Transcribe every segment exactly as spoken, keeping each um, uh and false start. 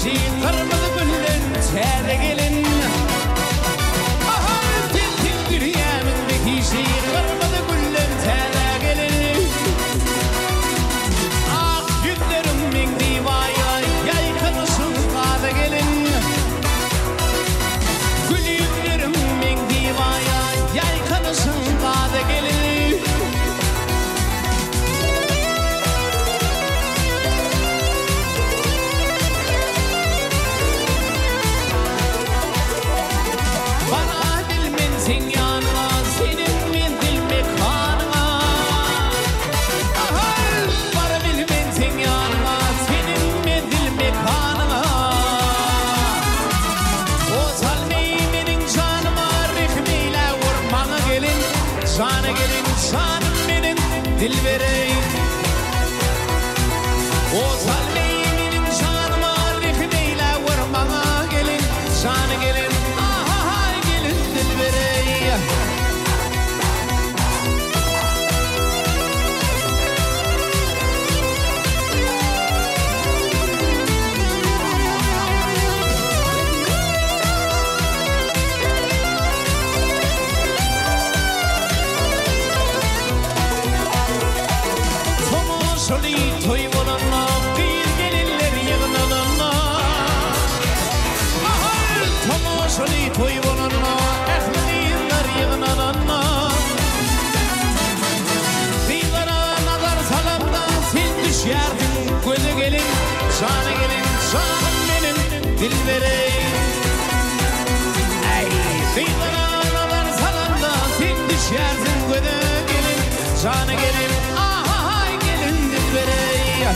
kişi kırmızı gülün tere gelin. Aha til til dünyanın bir kişi kırmızı gülün tere gelin. Ah günlerim min divaya yaykınısın kadı gelin. Gülünlerim min divaya yaykınısın kadı gelin. Sen yanma, senin men dilme kanıma. Ahal, para bilmen sen yanma, senin men dilme kanıma. O salmeyi menin canıma, rehmeyle vurmana gelin. Canı gelin, canım benim, dil vereyim. O salmeyi menin canıma, rehmeyle vurmana gelin. Canı gelin, aha gelin, dil vereyim. Şoli toy bolana bir gelinler yığınana. Ahal tomo şoli toy bolana ehliler yığınana. Dillara nazar salamda sen düşerdin gözü gelin. Canı gelin canım benim dil vereyim. Ey dillara nazar salamda sen düşerdin gözü gelin. Canı gelin vereyim.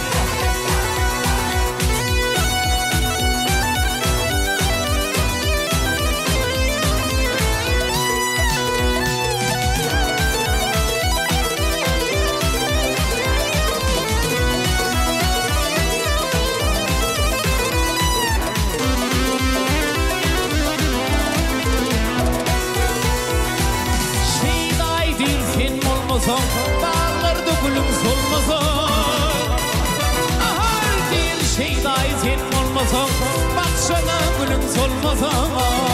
Şeyday değil sen olmasan, dağlarda gülüm solmasan. Şeyday sen olmasan, baksana gülüm solmasan.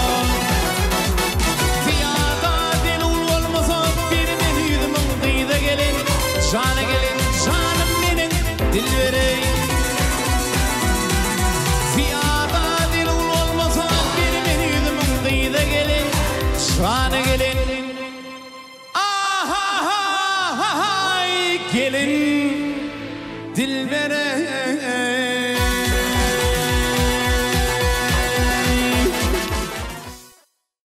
Fiyada delul olmasan, bir men yüzümün kıyıda gelin. Canı gelin, canım benim, dil vereyim. Fiyada delul olmasan, bir men yüzümün kıyıda gelin. Canı gelin, ah ah ah gelin, dil vereyim.